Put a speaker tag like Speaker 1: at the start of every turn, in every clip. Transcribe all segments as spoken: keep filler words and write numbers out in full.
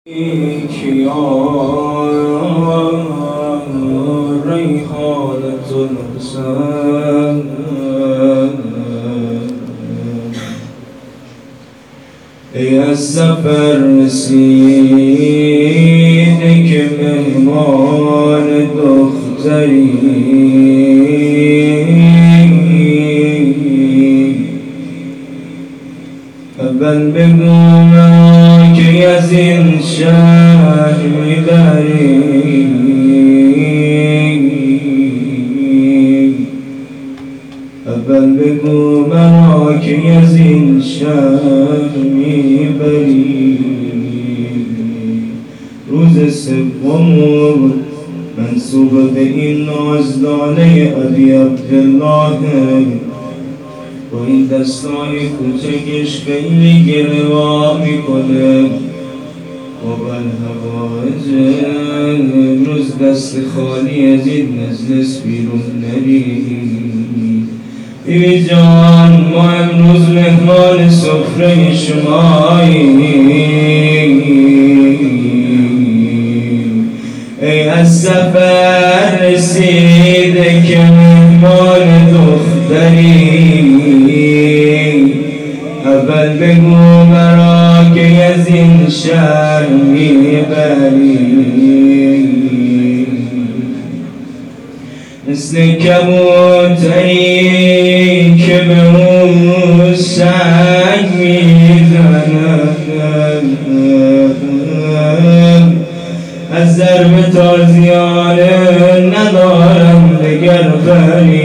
Speaker 1: يا ريحانة الحسن يا السفر رسيدك مهمان دختري بل بقومك يا زين شهر بريء بل بقومك يا زين شهر بريء روز سوم منصوب به این نازدانه ابی عبدالله و این دستای کوچکش خیلی گروا میکنه و بالهواج امروز دست خالی از این مجلس بیرون نری. بیبی جان ما امروز مهمان سفره شماییم، ای از سفر رسیده که مهمان دختری اول بگو مرا که از این شهر میبری. مثل کبوتری که به اون سنگ میزند از ضرب تازیانه ندارم دگر فریب،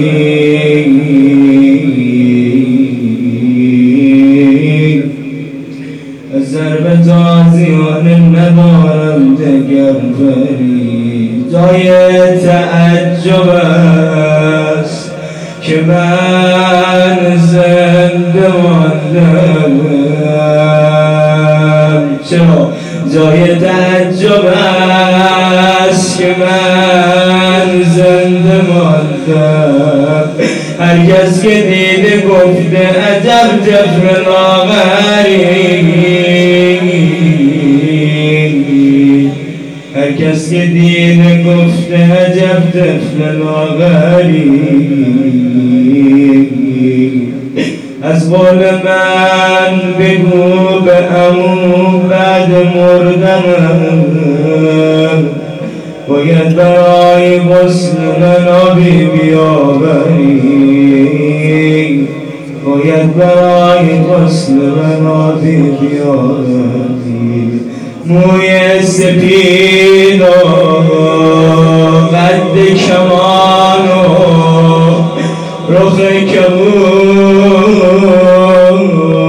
Speaker 1: از ضرب تازیانه ندارم دگر فریب. جای تعجب است که من زنده ماندم. چرا؟ جای تعجب است که من زنده ماندم. هر کس که دیده گفته عجب طفل لاغری، هر کس که دیده گفته عجب طفل لاغری. از قول من بگو به عمو بعد مردنم باید برای غسل من آبی بیاوری، باید برای غسل من آبی بیاوری. موی سپید و قد کمان و رخ کبود،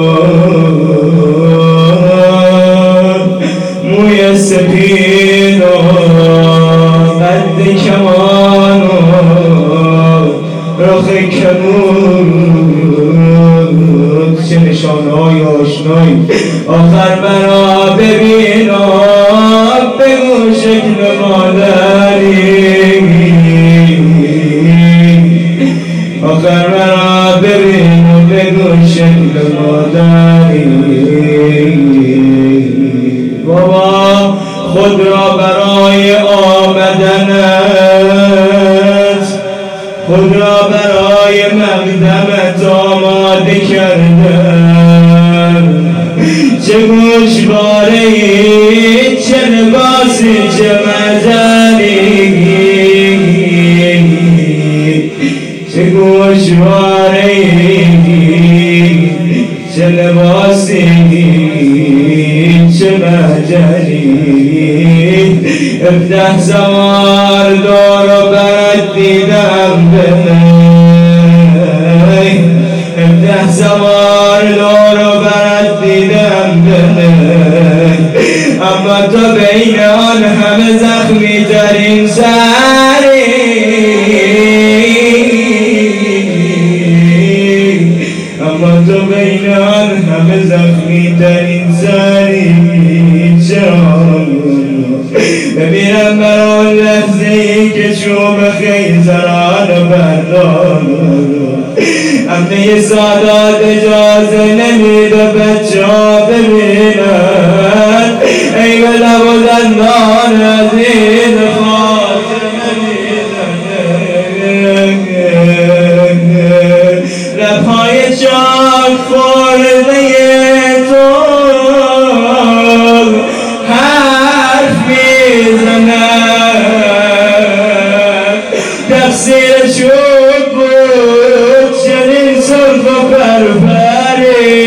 Speaker 1: موی سپید و قد کمان و رخ کبود، چه نشانه‌های آشنایی آخر مرا ببینم بگو شکل مادری، آخر مرا ببین و بگو شکل مادری. بابا خود را برای آمدنت، خود را برای مقدمت آماده کردم. چه گوشواره‌ای، چه لباسی، چه مزاری، چه گوشواره‌ای، چه لباسی، چه مجری. افده سوار دور و برت دیدم بنای، افده سوار دور و برت دیدم بنای، اما تو بین آن همه زخمی ترین سری، اما تو بین آن همه زخمی ترین سری. چرا ببینم بر آن لحظه ای که چوب خیزران بردار همه سادات اجازه نمیده بچه ها ببینن. ای به لب و دندان عزیز خاتمه میزنه لبهای چاک خورده تو حرف میزنه تقصیر چوب بود چنین سرخ و پرپری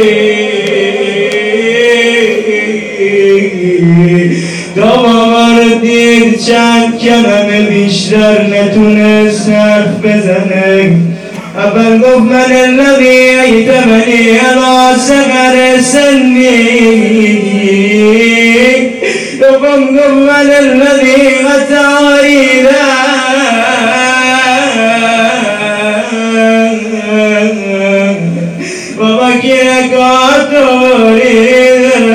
Speaker 1: دامار دید چند کلمه بیشتر نتونست حرف بزنه اول گفت من الذی ایتمنی علی صغر سنی دوم گفت من الذی قطعی و بکی رکاتوری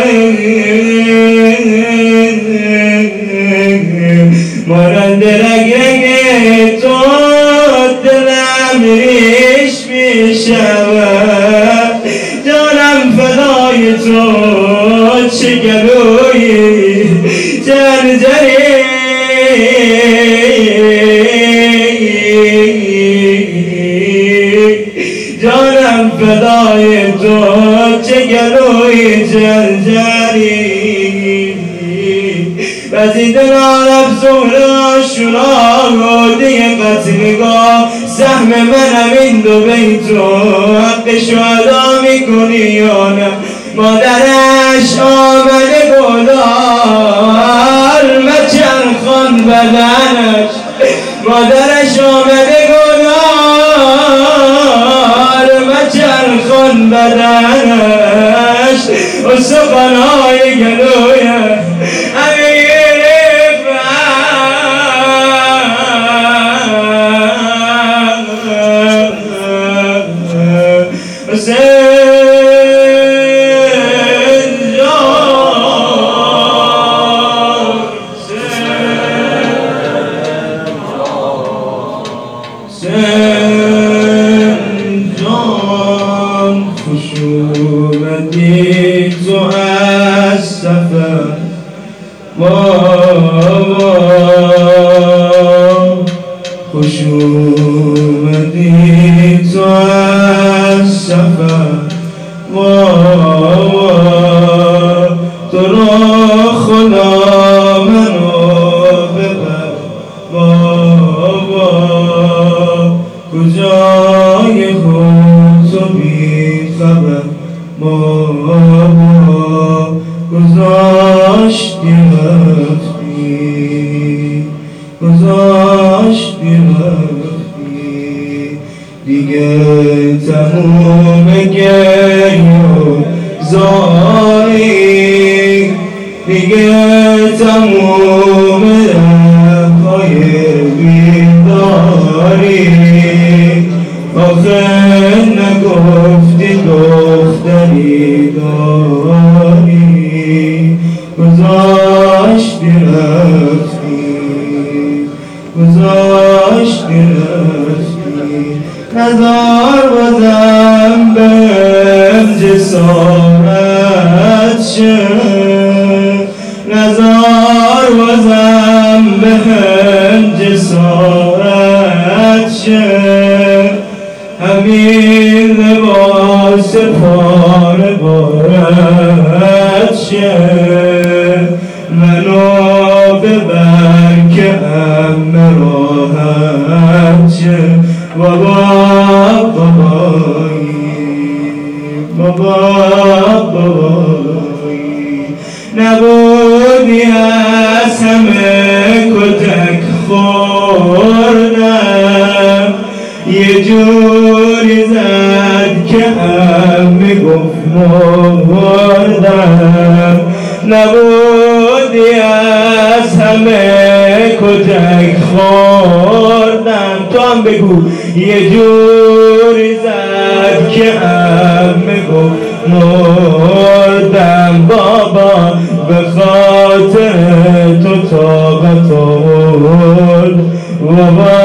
Speaker 1: مانند رگ رگ تو دلم ریش می شود جانم فدای تو چه گلویی جرجری جانم فدای تو چه گلویی جرجری بعضی دلان افزون آشونا گوده قتلگاه سهم منم این دو بیتو حق شهدا میکنی یا نه مادرش آمده گلال مچرخان بدنش مادرش آمده گلال مچرخان بدنش و سخنهای گلویه خشونتی تو از سفر خشونتی تو از سفر تو را خدا منو ببر کجای خود تو بی خبر بابا گذاشتی رفتی گذاشتی رفتی دیگه تموم گریه زاری دیگه تموم لبهای بیداری آخه نگفتی دختری داری گذاشتی رفتی گذاشتی رفتی نزار بازم بهم جسارت شد نزار بازم بهم جسارت شد همین لباس پاره بارت شد منو ببر که ام راحت شد بابا بابایی بابا بابایی نبودی از همه کتک خوردم یه جوری زد که هم میگفت مردم نبودی از همه کتک خوردم تو هم بگو یه جوری زد که هم میگفت مردم بابا به خاطر تو طاقت آورد بابا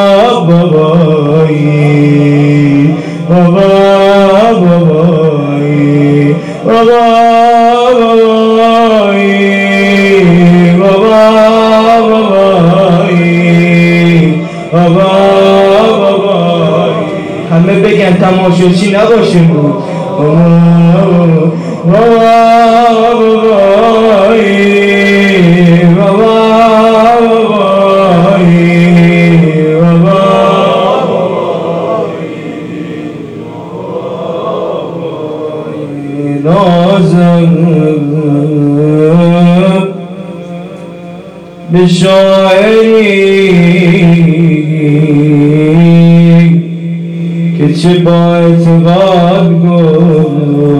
Speaker 1: بابایی بابا بابایی بابا بابایی تماشاچی نباشیم بود به شاعری که چه با اعتقاد گفت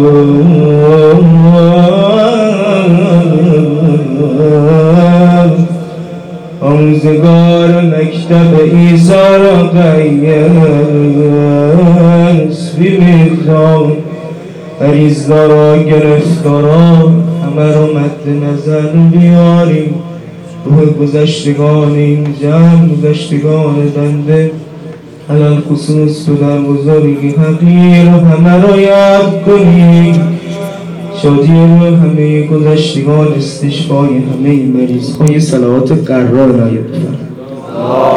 Speaker 1: آموزگار مکتب عیسی را قیس بیمیخوام عریضدارا گرفتارا همه رو مد نظر بیاریم روح گذشتگان این جمع گذشتگان بنده علال خصوص تو در بزرگی حقیر همه رو یاد کنیم شادی روح همه گذشتگان استشفای همه مریض های صلوات قرار نایب